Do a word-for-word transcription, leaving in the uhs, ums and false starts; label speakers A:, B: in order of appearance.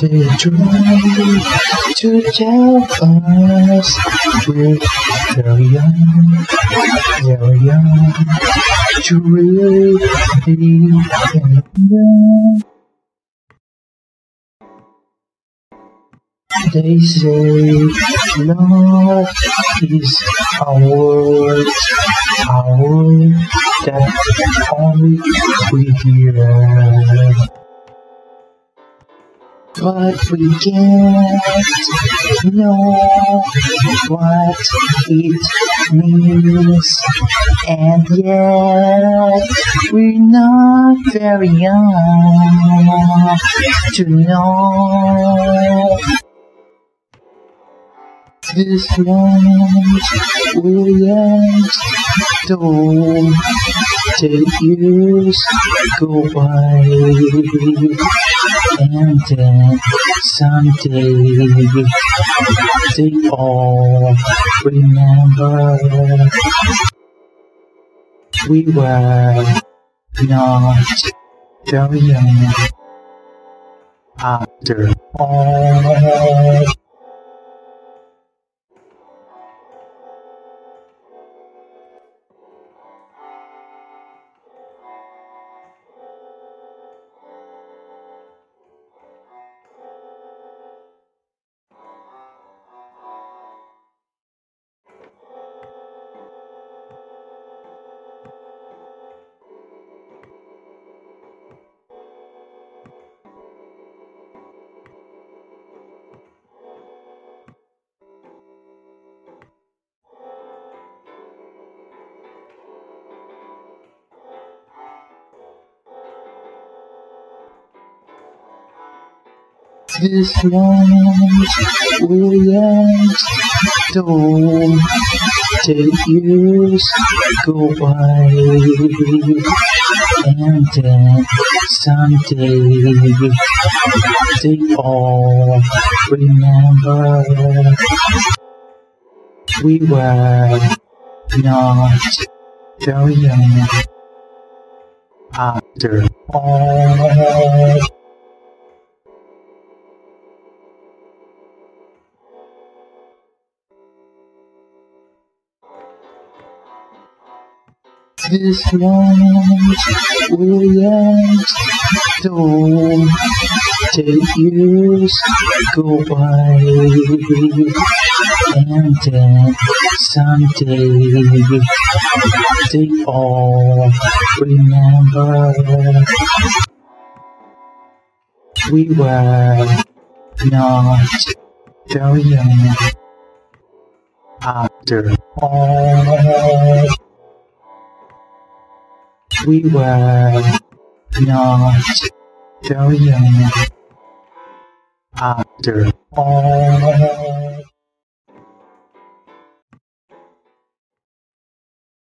A: They try to tell us we're very young, very young to really be in love. They say love is a word, a word that only we hear. But we can't know what it means, and yet we're not very young to know. This land will last, though ten years go by, and then someday they all remember we were not very young after all. This land will last, though ten years go by, and then someday they all remember we were not very young after all. This land will last, though ten years go by, and then someday they all remember we were not very young after all. We were not very young after all.